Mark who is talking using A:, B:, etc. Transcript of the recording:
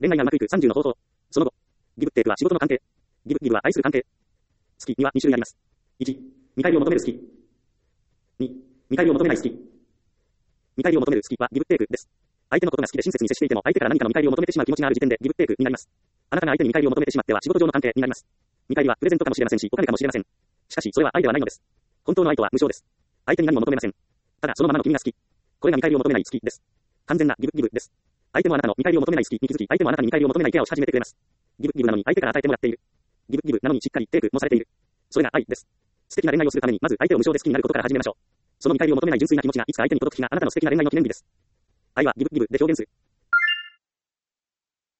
A: 恋愛がうまくいく30の方法。その後。ギブテイクは仕事の関係。ギブは愛する関係。好きには2種類あります。1、見返りを求める好き。2、見返りを求めない好き。見返りを求める好きはギブテイクです。相手のことが好きで親切に接していても相手から何かの見返りを求めてしまう気持ちがある時点でギブテイクになります。あなたが相手に見返りを求めてしまっては仕事上の関係になります。見返りはプレゼントかもしれませんし、お金かもしれません。しかし、それは愛ではないのです。本当の愛とは無償です。相手に何も求めません。ただ、そのままの君が好き。これが見返りを求めない好きです。完全なギブです。相手もあなたの見返りを求めない好きに気づき、相手もあなたに見返りを求めないケアをし始めてくれます。ギブなのに相手から与えてもらっている。ギブなのにしっかりテイクもされている。それが愛です。素敵な恋愛をするために、まず相手を無償で好きになることから始めましょう。その見返りを求めない純粋な気持ちがいつか相手に届く日があなたの素敵な恋愛の記念日です。愛はギブで表現する。